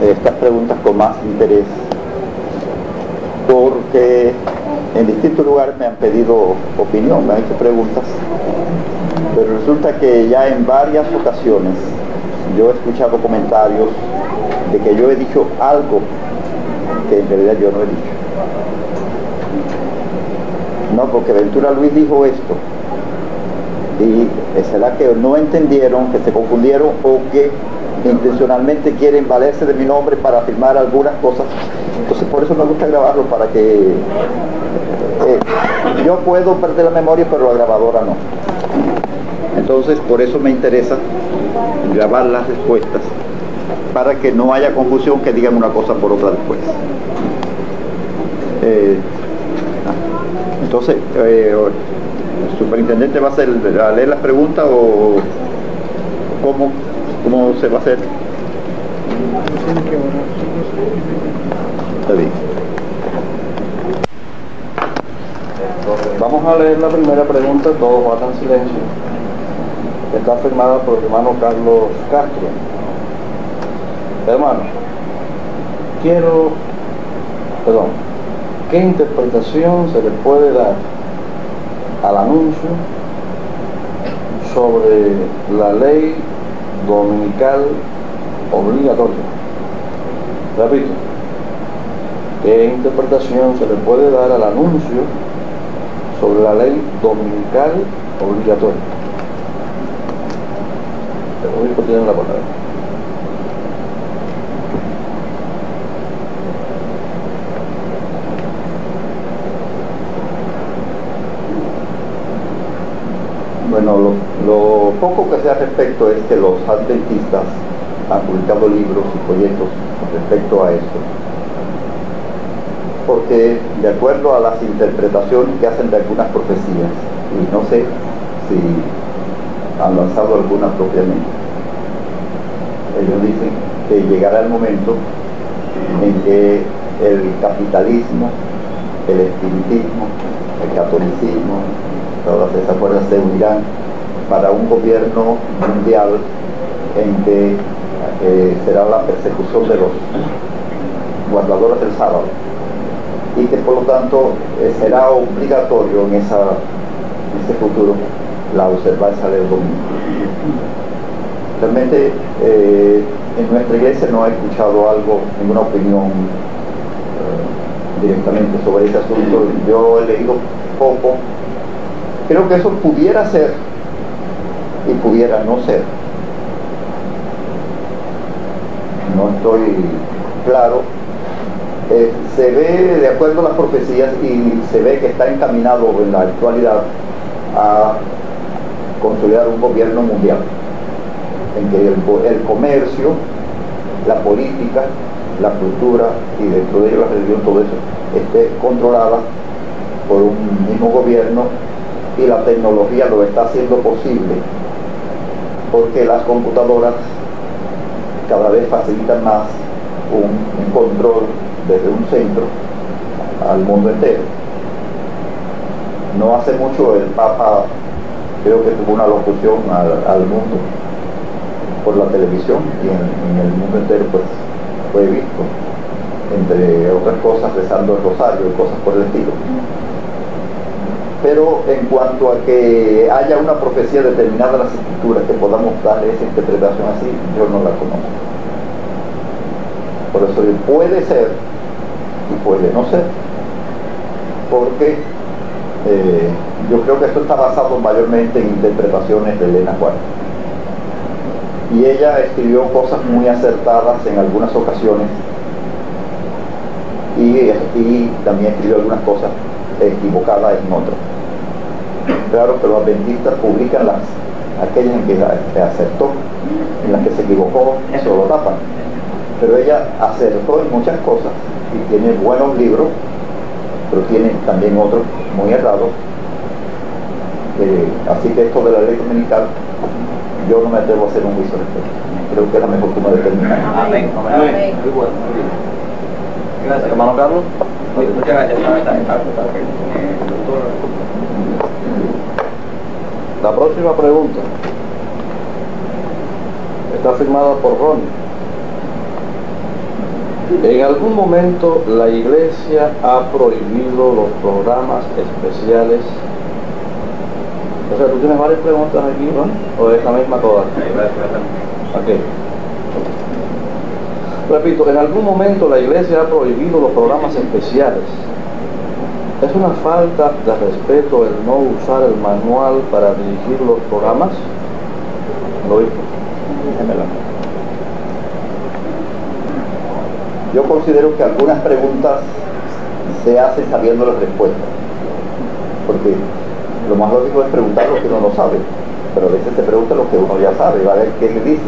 estas preguntas con más interés, porque en distintos lugares me han pedido opinión, me han hecho preguntas, pero resulta que ya en varias ocasiones yo he escuchado comentarios de que yo he dicho algo que en realidad yo no he dicho. No, porque Ventura Luis dijo esto, y será que no entendieron, que se confundieron, o que intencionalmente quieren valerse de mi nombre para afirmar algunas cosas. Entonces por eso me gusta grabarlo, para que yo puedo perder la memoria, pero la grabadora no. Entonces por eso me interesa grabar las respuestas, para que no haya confusión, que digan una cosa por otra después. Entonces, ¿el superintendente va a leer las preguntas o cómo se va a hacer? Está bien. Vamos a leer la primera pregunta, todos guardan silencio. Está firmada por el hermano Carlos Castro. Hermano, ¿qué interpretación se le puede dar al anuncio sobre la ley dominical obligatoria? Repito, ¿qué interpretación se le puede dar al anuncio sobre la ley dominical obligatoria? El único tiene la palabra. Bueno, lo poco que sé al respecto es que los adventistas han publicado libros y folletos respecto a esto, porque de acuerdo a las interpretaciones que hacen de algunas profecías, y no sé si han lanzado alguna propiamente, ellos dicen que llegará el momento en que el capitalismo, el espiritismo, el catolicismo, todas esas fuerzas se unirán para un gobierno mundial en que será la persecución de los guardadores del sábado, y que por lo tanto será obligatorio en ese futuro la observancia del domingo. Realmente en nuestra iglesia no he escuchado ninguna opinión directamente sobre ese asunto. Yo he leído poco. Creo que eso pudiera ser y pudiera no ser. No estoy claro. Se ve, de acuerdo a las profecías, y se ve que está encaminado en la actualidad a consolidar un gobierno mundial, en que el comercio, la política, la cultura y dentro de ello la religión, todo eso esté controlada por un mismo gobierno, y la tecnología lo está haciendo posible, porque las computadoras cada vez facilitan más un control desde un centro al mundo entero. No hace mucho el Papa creo que tuvo una locución al mundo por la televisión, y en el mundo entero pues fue visto, entre otras cosas rezando el rosario y cosas por el estilo. Pero en cuanto a que haya una profecía determinada en las escrituras que podamos darle esa interpretación así, yo no la conozco. Por eso puede ser y puede no ser, porque yo creo que esto está basado mayormente en interpretaciones de Elena White, y ella escribió cosas muy acertadas en algunas ocasiones, y también escribió algunas cosas equivocadas en otras. Claro que los adventistas publican aquellas en que acertó, en las que se equivocó, eso lo tapan. Pero ella acertó en muchas cosas y tiene buenos libros, pero tiene también otros muy errados. Así que esto de la ley dominical, yo no me atrevo a hacer un juicio respecto. Creo que es la mejor forma de terminar. Amén. Amén. Muy bueno. Gracias, hermano Carlos. Muchas gracias. La próxima pregunta está firmada por Ronnie. En algún momento la Iglesia ha prohibido los programas especiales. O sea, tú tienes varias preguntas aquí, ¿no? ¿O es la misma todas? Ok. Repito, en algún momento la Iglesia ha prohibido los programas especiales. ¿Es una falta de respeto el no usar el manual para dirigir los programas? Lo dijo. Déjemela. Yo considero que algunas preguntas se hacen sabiendo las respuestas, porque lo más lógico es preguntar lo que uno no sabe, pero a veces se pregunta lo que uno ya sabe, va a ver qué le dice.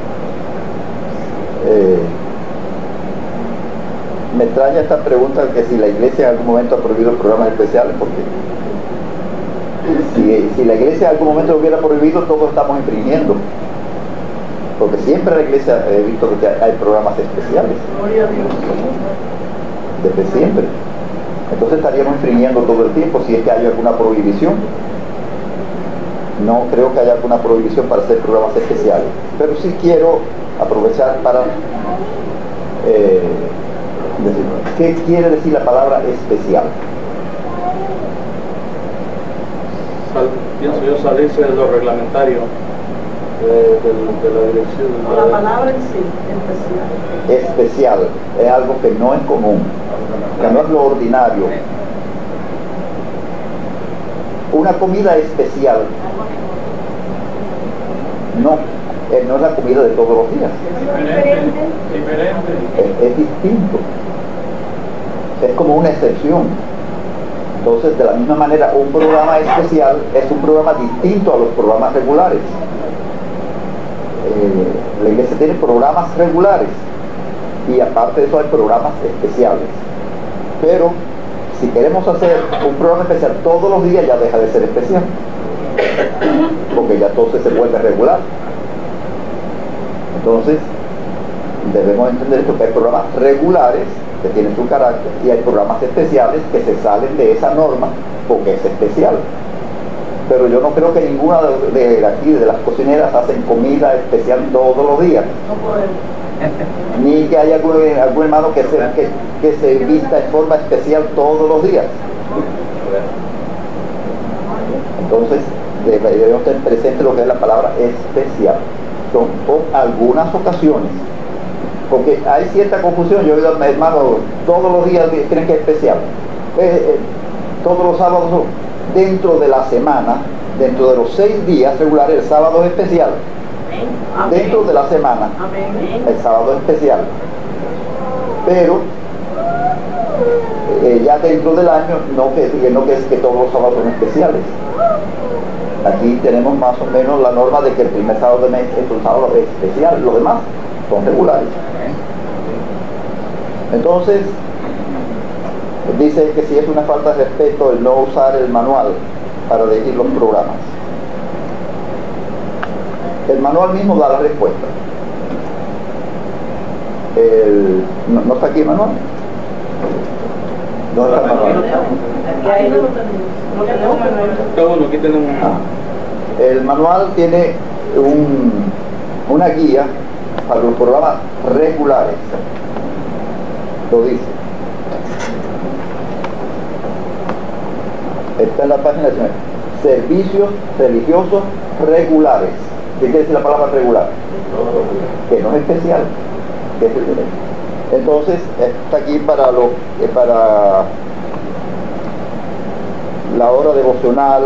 Me extraña esta pregunta que si la Iglesia en algún momento ha prohibido programas especiales, porque si la Iglesia en algún momento lo hubiera prohibido, todos estamos infringiendo. Porque siempre la Iglesia he visto que hay programas especiales. Desde siempre. Entonces estaríamos infringiendo todo el tiempo si es que hay alguna prohibición. No creo que haya alguna prohibición para hacer programas especiales. Pero sí quiero aprovechar para decir, ¿qué quiere decir la palabra especial? Pienso yo salirse de lo reglamentario. De la dirección. La palabra en sí, especial. Especial es algo que no es común, que no es lo ordinario. Una comida especial no es la comida de todos los días. Es distinto. Es como una excepción. Entonces, de la misma manera, un programa especial es un programa distinto a los programas regulares. La Iglesia tiene programas regulares y aparte de eso hay programas especiales, pero si queremos hacer un programa especial todos los días ya deja de ser especial, porque ya entonces se vuelve regular. Entonces debemos entender esto, que hay programas regulares que tienen su carácter y hay programas especiales que se salen de esa norma porque es especial. Pero yo no creo que ninguna de aquí, de las cocineras, hacen comida especial todos los días. No podemos. Ni que haya algún hermano que se vista en forma especial todos los días. Entonces, debemos tener presente lo que es la palabra especial. Son por algunas ocasiones. Porque hay cierta confusión. Yo he oído a hermanos, todos los días creen que es especial. Todos los sábados son. Dentro de la semana, dentro de los 6 días regulares, el sábado es especial. Amén. Dentro de la semana, Amén. el sábado es especial. Pero ya dentro del año no es que todos los sábados son especiales. Aquí tenemos más o menos la norma de que el primer sábado de mes es un sábado especial, los demás son regulares. Entonces dice que si es una falta de respeto el no usar el manual para dirigir los programas. El manual mismo da la respuesta. ¿No está aquí el manual? ¿Dónde está el manual? Ahí no lo tenemos. Está bueno, aquí tenemos. El manual tiene una guía para los programas regulares. Lo dice. Está en la página 19. Servicios religiosos regulares. ¿Qué quiere decir la palabra regular? Que no es especial, que es diferente. Entonces, está aquí para la hora devocional,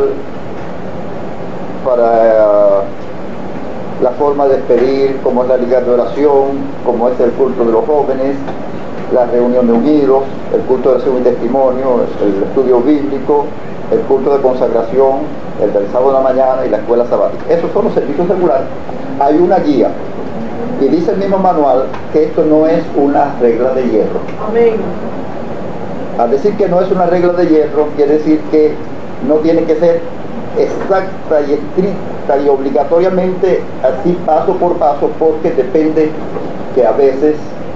para la forma de pedir, como es la liga de oración, como es el culto de los jóvenes, la reunión de unidos, el culto de oración y testimonio, el estudio bíblico, el culto de consagración, el del sábado de la mañana y la escuela sabática. Esos son los servicios regulares. Hay una guía y dice el mismo manual que esto no es una regla de hierro. Amén. Al decir que no es una regla de hierro, quiere decir que no tiene que ser exacta y estricta y obligatoriamente así paso por paso, porque depende que a veces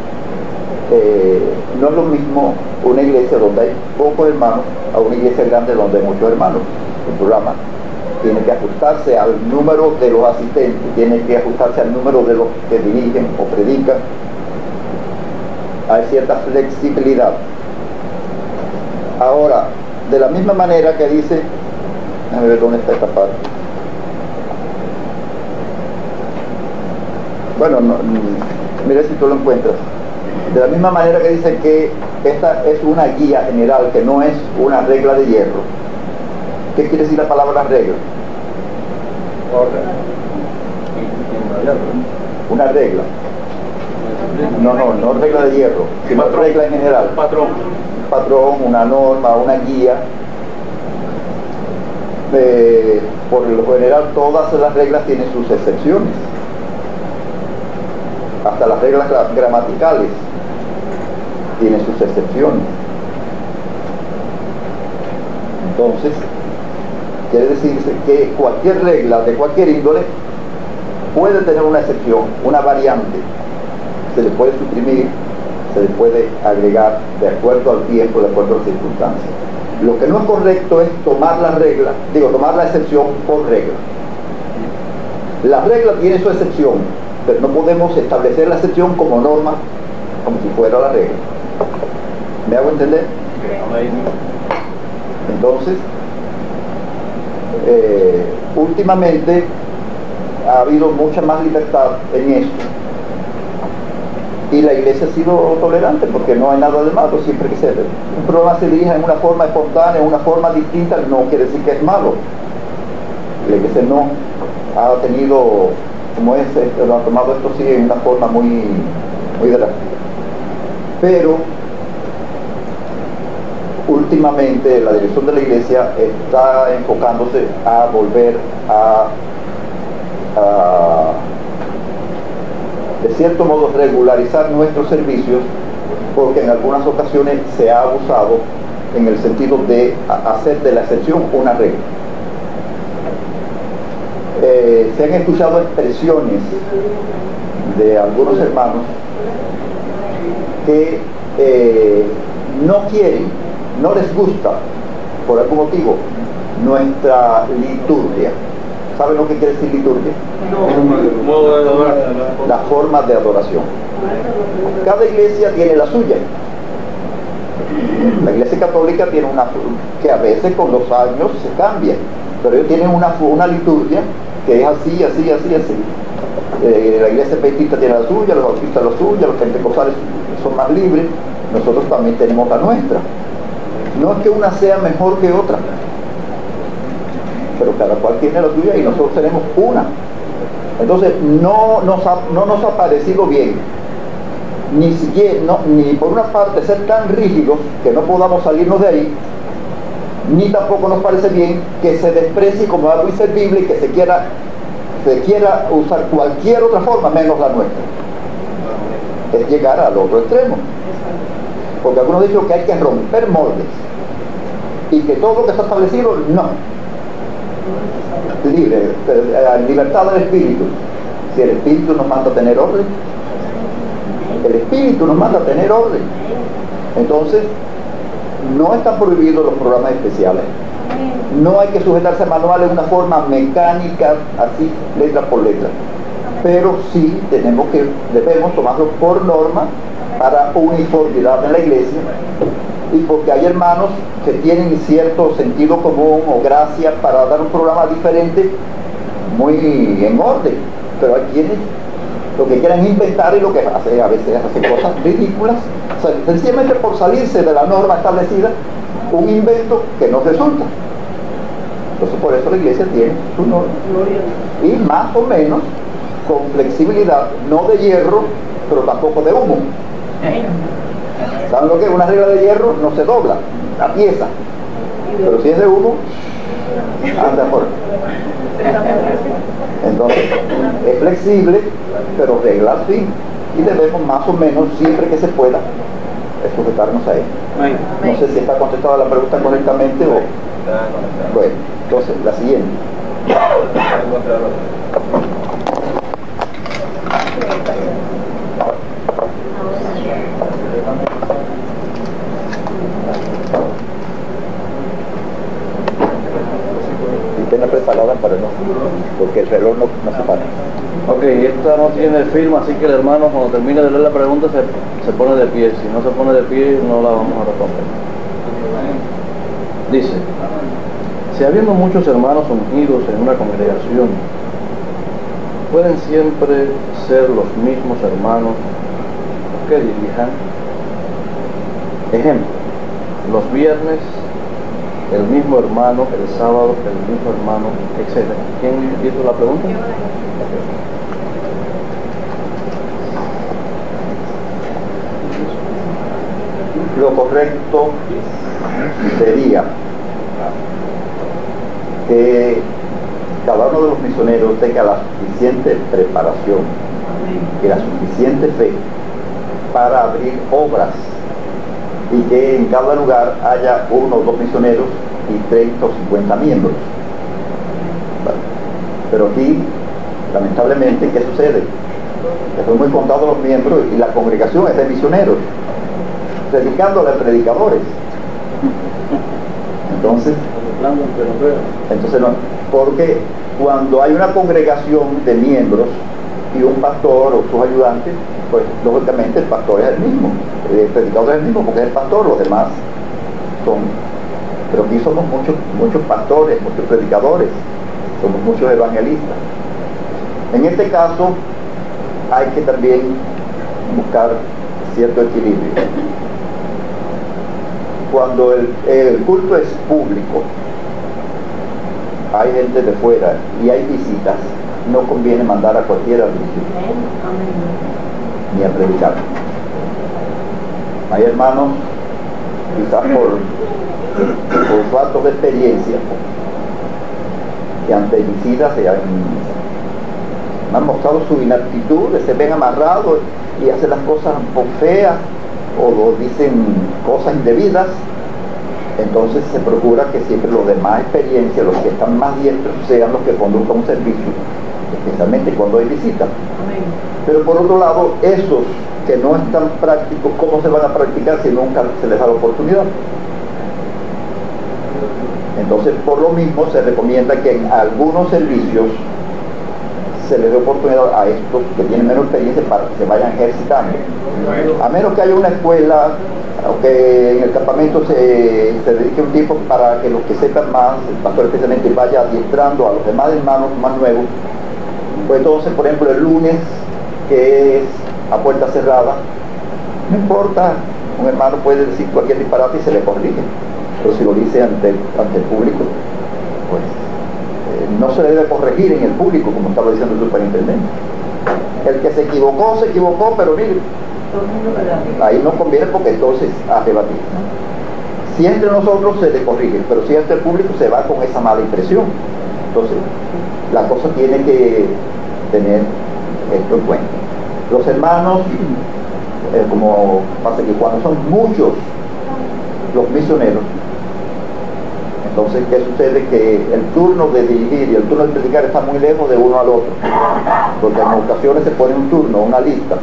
no es lo mismo una iglesia donde hay pocos hermanos a una iglesia grande donde hay muchos hermanos. El programa tiene que ajustarse al número de los asistentes, tiene que ajustarse al número de los que dirigen o predican. hay cierta flexibilidad. Ahora, de la misma manera que dice, déjame ver dónde está esta parte. Bueno, mire si tú lo encuentras. De la misma manera que dice que esta es una guía general, que no es una regla de hierro. ¿Qué quiere decir la palabra regla? Una regla. No regla de hierro, sino regla en general. Patrón. Un patrón, una norma, una guía. Por lo general, todas las reglas tienen sus excepciones. Hasta las reglas gramaticales tienen sus excepciones. Entonces, quiere decirse que cualquier regla de cualquier índole puede tener una excepción, una variante. Se le puede suprimir, se le puede agregar de acuerdo al tiempo, de acuerdo a las circunstancias. Lo que no es correcto es tomar la regla, tomar la excepción por regla. La regla tiene su excepción, pero no podemos establecer la excepción como norma, como si fuera la regla. ¿Me hago entender? Entonces, últimamente ha habido mucha más libertad en esto, y la iglesia ha sido tolerante porque no hay nada de malo. Siempre que un programa se dirija en una forma espontánea, en una forma distinta, no quiere decir que es malo. La iglesia no ha tenido, como lo ha tomado esto sí en una forma muy drástica, pero últimamente la dirección de la iglesia está enfocándose a volver a de cierto modo regularizar nuestros servicios, porque en algunas ocasiones se ha abusado en el sentido de hacer de la excepción una regla. Se han escuchado expresiones de algunos hermanos que no quieren, no les gusta por algún motivo nuestra liturgia. ¿Saben lo que quiere decir liturgia? Modo de adorar. La forma de adoración. Cada iglesia tiene la suya. La iglesia católica tiene una que a veces con los años se cambia, pero ellos tienen una liturgia que es así. La iglesia adventista tiene la suya, los bautistas la suya, los pentecostales son más libres. Nosotros también tenemos la nuestra. No es que una sea mejor que otra, pero cada cual tiene la suya y nosotros tenemos una. Entonces no nos ha parecido bien ni por una parte ser tan rígidos que no podamos salirnos de ahí, ni tampoco nos parece bien que se desprecie como algo inservible y que se quiera usar cualquier otra forma menos la nuestra. Es llegar al otro extremo, porque algunos dicen que hay que romper moldes y que todo lo que está establecido no. Libertad del espíritu. Si el espíritu nos manda a tener orden, el espíritu nos manda a tener orden. Entonces no están prohibidos los programas especiales, no hay que sujetarse a manuales de una forma mecánica, así letra por letra, pero sí debemos tomarlo por norma para uniformidad en la iglesia, y porque hay hermanos que tienen cierto sentido común o gracia para dar un programa diferente, muy en orden, pero hay quienes lo que quieren inventar y lo que a veces hacen cosas ridículas, o sea, sencillamente por salirse de la norma establecida, un invento que no resulta. Entonces por eso la iglesia tiene su norma, y más o menos con flexibilidad, no de hierro, pero tampoco de humo. ¿Saben lo que es? Una regla de hierro no se dobla la pieza, pero si es de humo, anda por. Entonces es flexible, pero regla al fin, y debemos más o menos, siempre que se pueda, sujetarnos a él. No sé si está contestada la pregunta correctamente o... Bueno, entonces la siguiente. Y tenga preparada para no, porque el reloj no se para. Ok, esta no tiene tiene firma, así que el hermano cuando termine de leer la pregunta se pone de pie. Si no se pone de pie, no la vamos a responder. Dice, si habiendo muchos hermanos ungidos en una congregación, ¿pueden siempre ser los mismos hermanos que dirijan? Ejemplo, los viernes el mismo hermano, el sábado el mismo hermano, etc. ¿Quién hizo la pregunta? Lo correcto sería que cada uno de los misioneros tenga la suficiente preparación y la suficiente fe para abrir obras, y que en cada lugar haya 1 o 2 misioneros y 30 o 50 miembros. Vale. Pero aquí, lamentablemente, ¿qué sucede? Que son muy contados los miembros y la congregación es de misioneros, predicándole a predicadores. Entonces no, porque cuando hay una congregación de miembros y un pastor o sus ayudantes, pues lógicamente el pastor es el mismo, el predicador es el mismo porque es el pastor, los demás son. Pero aquí somos muchos pastores, muchos predicadores, somos muchos evangelistas. En este caso hay que también buscar cierto equilibrio. Cuando el culto es público, hay gente de fuera y hay visitas, no conviene mandar a cualquiera a dirigir ni a predicar. Hay hermanos, quizás por falta de experiencia, que ante visitas han mostrado su inaptitud, se ven amarrados y hacen las cosas un poco feas o dicen cosas indebidas. Entonces se procura que siempre los de más experiencia, los que están más diestros, sean los que conduzcan un servicio, especialmente cuando hay visitas. Pero por otro lado, esos que no están prácticos, ¿cómo se van a practicar si nunca se les da la oportunidad? Entonces, por lo mismo, se recomienda que en algunos servicios se les dé oportunidad a estos que tienen menos experiencia para que se vayan ejercitando. A menos que haya una escuela o que en el campamento se dedique un tiempo para que los que sepan más, el pastor especialmente, vaya adiestrando a los demás hermanos más nuevos. Pues entonces, por ejemplo, el lunes, que es a puerta cerrada, no importa, un hermano puede decir cualquier disparate y se le corrige. Pero si lo dice ante el público, pues no se debe corregir en el público, como estaba diciendo el superintendente. El que se equivocó, pero mire, ahí no conviene porque entonces a rebatir. Si entre nosotros se le corrige, pero si entre el público se va con esa mala impresión. Entonces, la cosa tiene que tener esto en cuenta. Los hermanos, como pasa que cuando son muchos los misioneros, entonces, ¿qué sucede? Que el turno de dirigir y el turno de predicar está muy lejos de uno al otro, porque en ocasiones se pone un turno, una lista,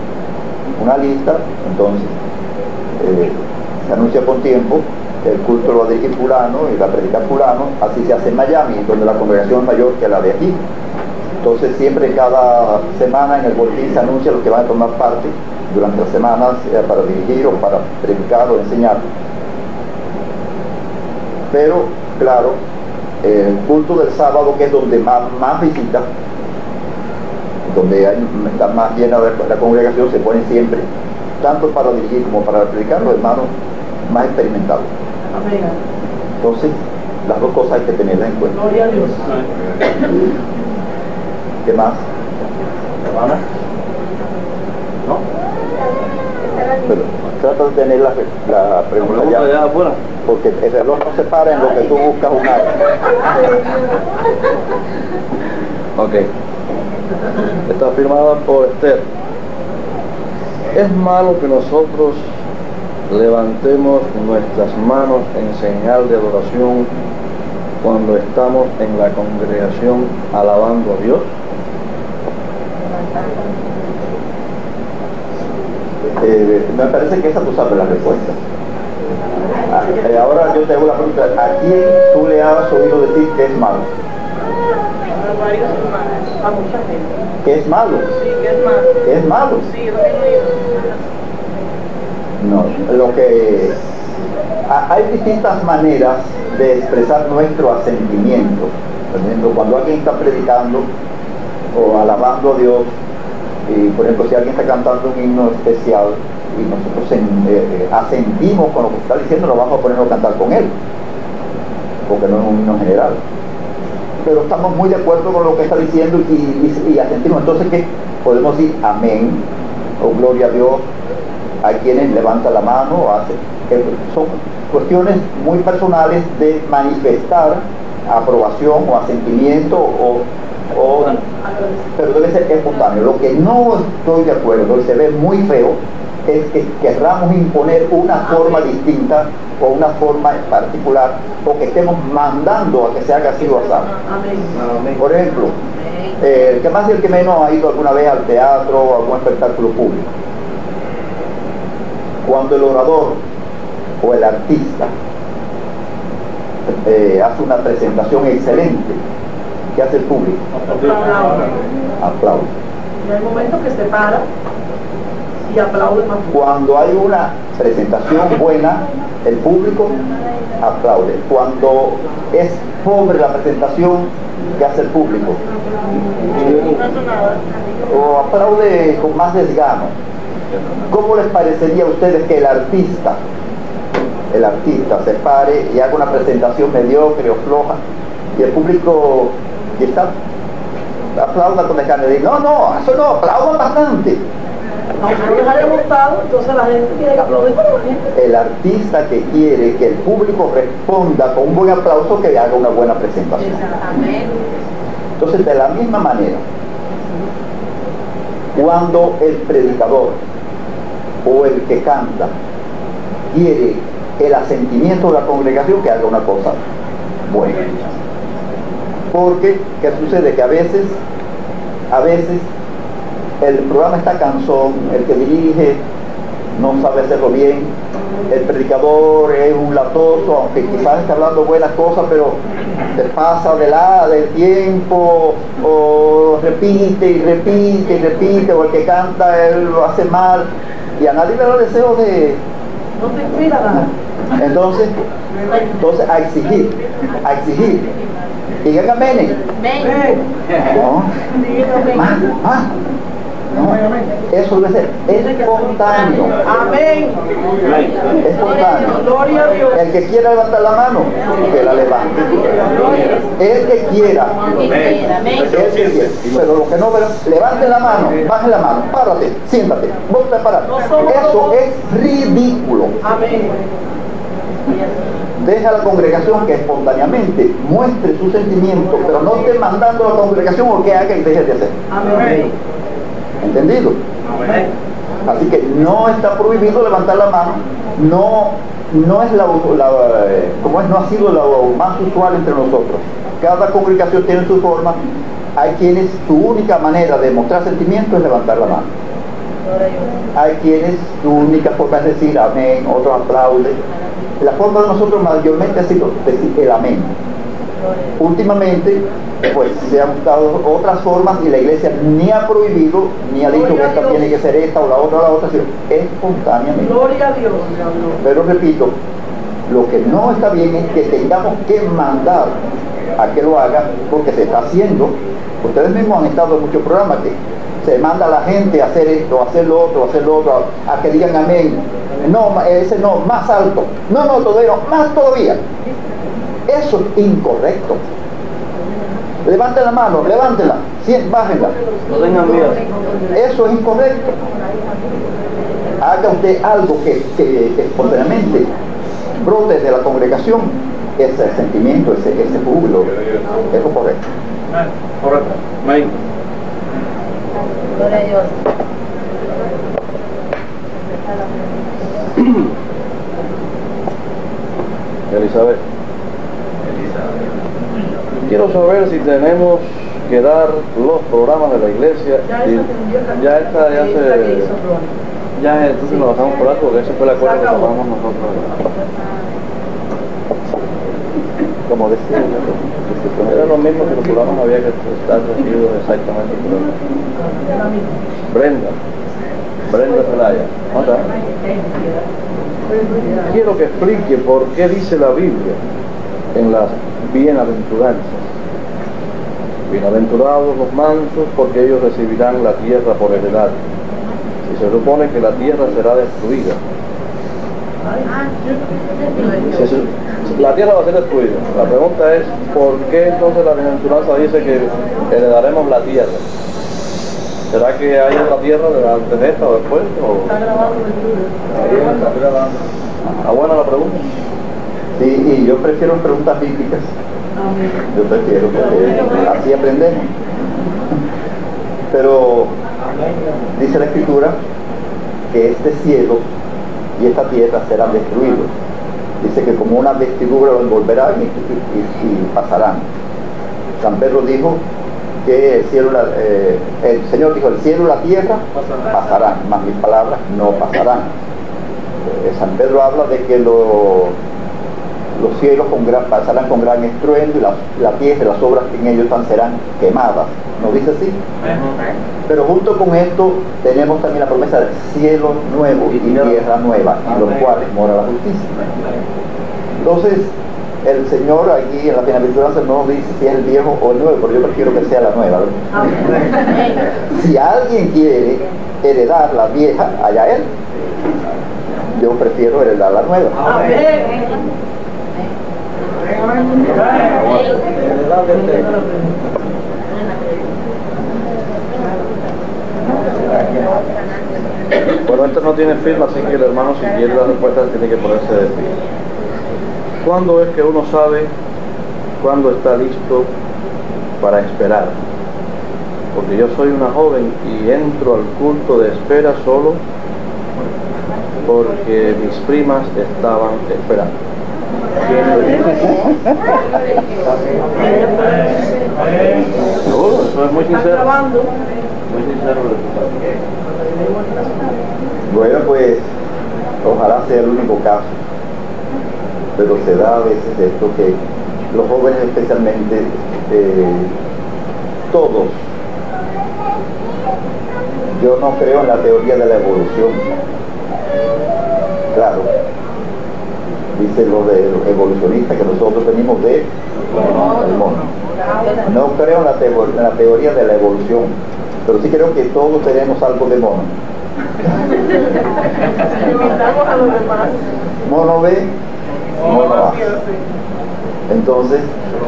entonces se anuncia con tiempo, el culto lo va a dirigir fulano y va a predicar fulano. Así se hace en Miami, donde la congregación es mayor que la de aquí. Entonces siempre cada semana en el boletín se anuncia los que van a tomar parte durante las semanas para dirigir o para predicar o enseñar. Pero, claro, el culto del sábado, que es donde más visitas, donde está más llena la congregación, se pone siempre, tanto para dirigir como para predicar, los hermanos más experimentados. Entonces, las dos cosas hay que tenerlas en cuenta. Gloria a Dios. ¿Qué más? ¿Hermana? ¿No? Pero trata de tener la pregunta ya afuera. Porque el reloj no se para en lo que tú buscas un área. Ok. Está firmada por Esther. Es malo que nosotros levantemos nuestras manos en señal de adoración cuando estamos en la congregación alabando a Dios. Me parece que esa tú sabes la respuesta. Ahora yo te hago la pregunta: ¿a quién tú le has oído decir que es malo? varios hermanos, a mucha gente. Que es malo. Sí, que es malo. Que es malo. Sí, lo que no No, lo que hay distintas maneras de expresar nuestro asentimiento. Por ejemplo, cuando alguien está predicando o alabando a Dios, y por ejemplo, si alguien está cantando un himno especial y nosotros asentimos con lo que está diciendo, lo vamos a poner a cantar con él, porque no es un himno general. Pero estamos muy de acuerdo con lo que está diciendo y asentimos. Entonces, ¿qué? Podemos decir amén o gloria a Dios. Hay quienes levantan la mano o hacen. Son cuestiones muy personales de manifestar aprobación o asentimiento pero debe ser espontáneo. Lo que no estoy de acuerdo y se ve muy feo es que querramos imponer una forma distinta o una forma particular, o que estemos mandando a que se haga así o así. Por ejemplo, el que más y el que menos ha ido alguna vez al teatro o a algún espectáculo público. Cuando el orador o el artista hace una presentación excelente, ¿qué hace el público? Aplaude. Y hay momentos que se para y aplaude más. Cuando hay una presentación buena, el público aplaude. Cuando es pobre la presentación, ¿qué hace el público? O aplaude con más desgano. ¿Cómo les parecería a ustedes que el artista se pare y haga una presentación mediocre o floja y el público aplauda con desgano y diga, no, eso no, aplaudan bastante? Aunque no les haya gustado, entonces la gente tiene que aplaudir por la gente. El artista que quiere que el público responda con un buen aplauso, que haga una buena presentación. Entonces, de la misma manera, cuando el predicador o el que canta quiere el asentimiento de la congregación, que haga una cosa buena. Porque, ¿qué sucede? Que a veces el programa está cansón, el que dirige no sabe hacerlo bien, el predicador es un latoso, aunque quizás esté hablando buenas cosas, pero se pasa del tiempo, o repite y repite y repite, o el que canta él lo hace mal, y a nadie le da deseo de... No te inspira nada. Entonces a exigir. Digan amén. No. No. Eso debe ser espontáneo. Amén. Espontáneo. Gloria a Dios. El que quiera levantar la mano, que la levante. El que quiera. Pero los que no levanten la mano, bajen la mano, párate, siéntate, ponte a parar. Eso es ridículo. Amén. Deja a la congregación que espontáneamente muestre su sentimiento, pero no esté mandando a la congregación o que haga y deje de hacer. Amén. ¿Entendido? Amén. Así que no está prohibido levantar la mano, no es no ha sido lo más usual entre nosotros. Cada congregación tiene su forma. Hay quienes su única manera de mostrar sentimiento es levantar la mano. Hay quienes su única forma es decir amén, otros aplauden. La forma de nosotros mayormente ha sido decir el amén. Últimamente, pues se han buscado otras formas y la iglesia ni ha prohibido, ni ha dicho que esta tiene que ser esta o la otra, sino espontáneamente. Gloria a Dios. Pero repito, lo que no está bien es que tengamos que mandar a que lo haga, porque se está haciendo. Ustedes mismos han estado en muchos programas que se manda a la gente a hacer esto, a hacer lo otro, a que digan amén. No, ese no, más alto. No, todavía no, más todavía. Eso es incorrecto. Levanten la mano, levántenla, bájenla. No tengan miedo. Eso es incorrecto. Haga usted algo que espontáneamente brote de la congregación, ese sentimiento, ese júbilo. Eso es correcto. Correcto. Amén. Gloria a Dios. Elizabeth, quiero saber si tenemos que dar los programas de la iglesia. Ya entonces nos bajamos por algo, porque ese fue el acuerdo que tomamos nosotros. Como decía Era lo mismo que los programas había que estar regidos exactamente por él. Brenda Zelaya. ¿Dónde está? Quiero que explique por qué dice la Biblia en las bienaventuranzas. Bienaventurados los mansos, porque ellos recibirán la tierra por heredad. Y se supone que la tierra será destruida. La tierra va a ser destruida. La pregunta es, ¿por qué entonces la bienaventuranza dice que heredaremos la tierra? ¿Será que hay otra tierra antes de esta o después? Está grabando el libro. ¿Está buena la pregunta? Sí, y yo prefiero preguntas bíblicas. Yo prefiero, porque así aprendemos. Pero dice la Escritura que este cielo y esta tierra serán destruidos. Dice que como una vestidura lo envolverán y pasarán. San Pedro dijo que el Señor dijo, el cielo y la tierra pasarán, mas mis palabras no pasarán. San Pedro habla de que los cielos pasarán con gran estruendo y la tierra y las obras que en ellos están serán quemadas. ¿No dice así? Pero junto con esto tenemos también la promesa del cielo nuevo y tierra nueva, en los cuales mora la justicia. Entonces, el Señor aquí en la bienaventuranza no nos dice si es el viejo o el nuevo, pero yo prefiero que sea la nueva. Si alguien quiere heredar la vieja, allá él. Yo prefiero heredar la nueva. Bueno, esto no tiene firma, así que el hermano, si quiere la respuesta, tiene que ponerse de pie. ¿Cuándo es que uno sabe cuándo está listo para esperar? Porque yo soy una joven y entro al culto de espera solo porque mis primas estaban esperando. No, eso es muy sincero. Muy sincero. Bueno, pues ojalá sea el único caso, pero se da a veces esto que los jóvenes especialmente, todos, yo no creo en la teoría de la evolución. Claro, dice lo de los evolucionistas que nosotros venimos del mono. No creo en la teoría de la evolución, pero sí creo que todos tenemos algo de mono. Mono ve, mono hace. Entonces,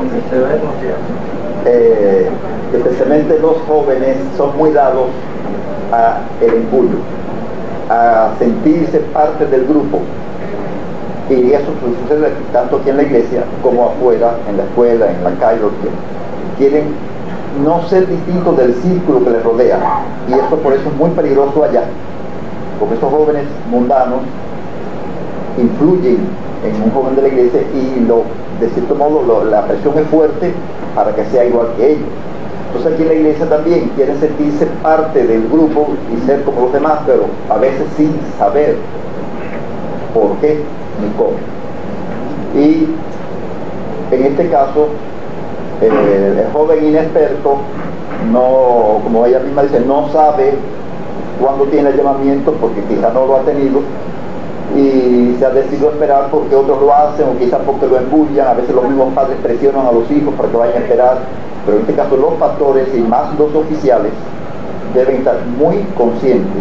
especialmente los jóvenes son muy dados a el empullo, a sentirse parte del grupo, y eso sucede tanto aquí en la iglesia como afuera, en la escuela, en la calle. Quieren no ser distintos del círculo que les rodea, y eso por eso es muy peligroso allá, porque estos jóvenes mundanos influyen en un joven de la iglesia y de cierto modo la presión es fuerte para que sea igual que ellos. Entonces aquí en la iglesia también quieren sentirse parte del grupo y ser como los demás, pero a veces sin saber por qué ni cómo. Y en este caso el joven inexperto no, como ella misma dice, no sabe cuándo tiene el llamamiento porque quizá no lo ha tenido y se ha decidido esperar porque otros lo hacen o quizás porque lo embullan. A veces los mismos padres presionan a los hijos para que vayan a esperar, pero en este caso los pastores y más los oficiales deben estar muy conscientes.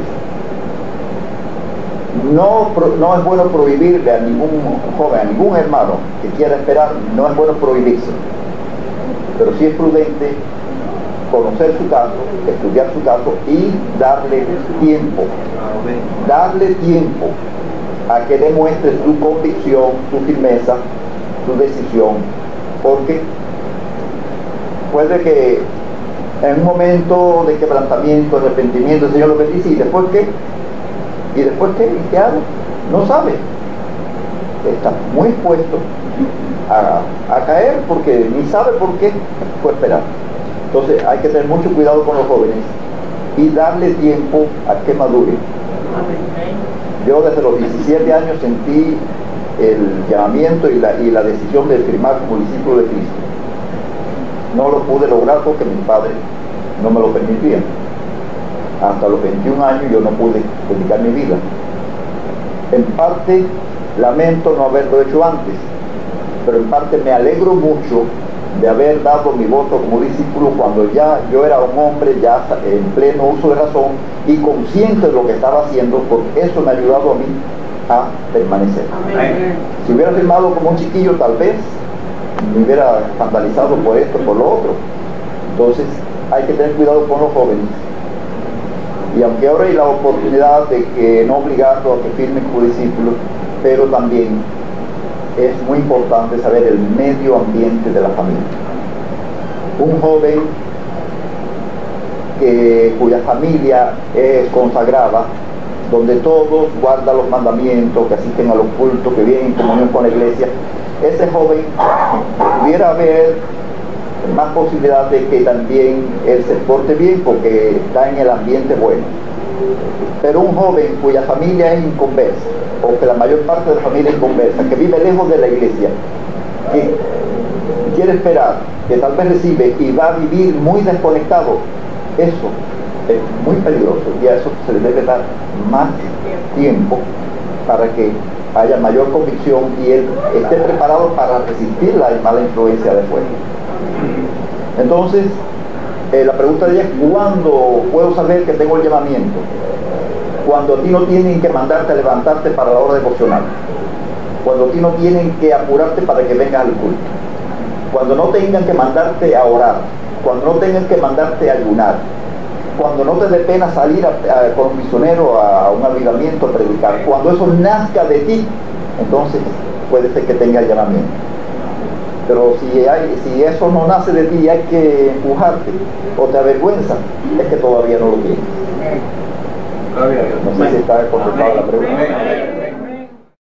No es bueno prohibirle a ningún joven, a ningún hermano que quiera esperar, no es bueno prohibirse, pero sí es prudente conocer su caso, estudiar su caso y darle tiempo a que demuestre su convicción, su firmeza, su decisión, porque puede que en un momento de quebrantamiento, arrepentimiento, el Señor lo bendice, ¿y después qué? ¿Y después qué? ¿Y qué hago? No sabe. Está muy expuesto a caer porque ni sabe por qué fue esperar. Entonces hay que tener mucho cuidado con los jóvenes y darle tiempo a que madure. Yo desde los 17 años sentí el llamamiento y la decisión de firmar como discípulo de Cristo. no lo pude lograr porque mis padres no me lo permitían. Hasta los 21 años yo no pude dedicar mi vida. En parte lamento no haberlo hecho antes, pero en parte me alegro mucho de haber dado mi voto como discípulo cuando ya yo era un hombre ya en pleno uso de razón y consciente de lo que estaba haciendo, porque eso me ha ayudado a mí a permanecer. Amén. Si hubiera firmado como un chiquillo, tal vez me hubiera escandalizado por esto, por lo otro. Entonces hay que tener cuidado con los jóvenes. Y aunque ahora hay la oportunidad de que no obligarlo a que firme como discípulo, pero también es muy importante saber el medio ambiente de la familia. Un joven cuya familia es consagrada, donde todos guardan los mandamientos, que asisten a los cultos, que vienen en comunión con la iglesia, ese joven pudiera haber más posibilidad de que también él se porte bien porque está en el ambiente bueno. Pero un joven cuya familia es inconversa, o que la mayor parte de la familia es inconversa, que vive lejos de la iglesia, que quiere esperar, que tal vez recibe y va a vivir muy desconectado, eso es muy peligroso y a eso se le debe dar más tiempo para que haya mayor convicción y él esté preparado para resistir la mala influencia de fuera. Entonces, la pregunta de ella es: ¿cuándo puedo saber que tengo el llamamiento? Cuando a ti no tienen que mandarte a levantarte para la hora devocional, cuando a ti no tienen que apurarte para que vengas al culto, cuando no tengan que mandarte a orar, cuando no tengan que mandarte a ayunar, cuando no te dé pena salir con un misionero a un avivamiento a predicar, cuando eso nazca de ti, entonces puede ser que tenga el llamamiento. Pero si eso no nace de ti y hay que empujarte o te avergüenza, es que todavía no lo tienes. No sé si está contestada la pregunta.